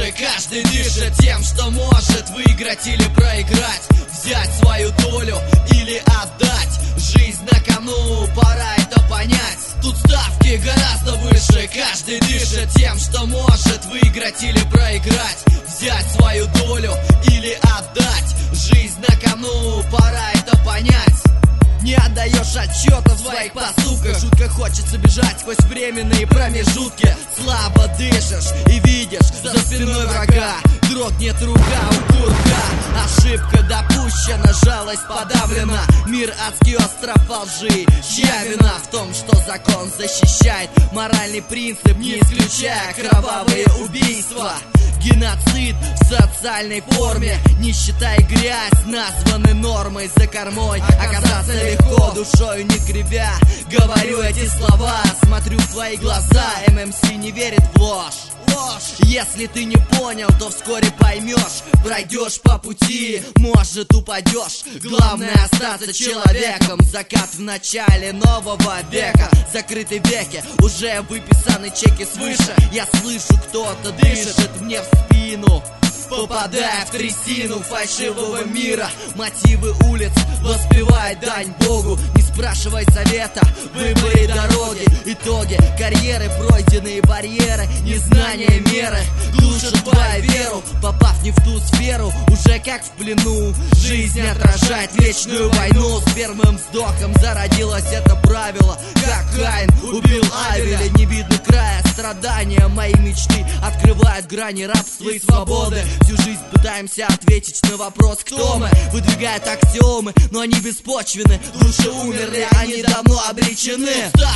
выше. Каждый дышит тем, что может выиграть или проиграть, взять свою долю или отдать. Жизнь на кону, пора это понять. Тут ставки гораздо выше. Каждый дышит тем, что может выиграть или проиграть, взять свою долю или отдать. Жизнь на кону, пора это понять. Не отдаешь отчета в своих поступках, жутко хочется бежать сквозь временные промежутки. Слабо дышишь и видишь за спиной врага, дрогнет рука у курка. Ошибка допущена, жалость подавлена, мир адский остров лжи. Чья вина в том, что закон защищает моральный принцип, не исключая кровавые убийства? Геноцид в социальной форме, нищета и грязь названы нормой. За кормой оказаться легко, душою не кривя. Говорю эти слова, смотрю в твои глаза. ММС не верит в ложь. Если ты не понял, то вскоре поймешь. Пройдешь по пути, может упадешь. Главное остаться человеком. Закат в начале нового века. Закрыты веки, уже выписаны чеки свыше. Я слышу, кто-то дышит мне в спину, попадая в трясину фальшивого мира. Мотивы улиц воспевает дань Богу. Не спрашивай совета, выбори дороги. Итоги карьеры, пройденные барьеры, незнание меры глушит твою веру. Попав не в ту сферу, уже как в плену. Жизнь отражает вечную войну. С первым вздохом зародилось это правило. Как Каин убил Авеля, не видно края страдания. Мои мечты открывают грани рабства и свободы. Всю жизнь пытаемся ответить на вопрос, кто мы. Выдвигают аксиомы, но они беспочвены. Души умерли, они давно обречены.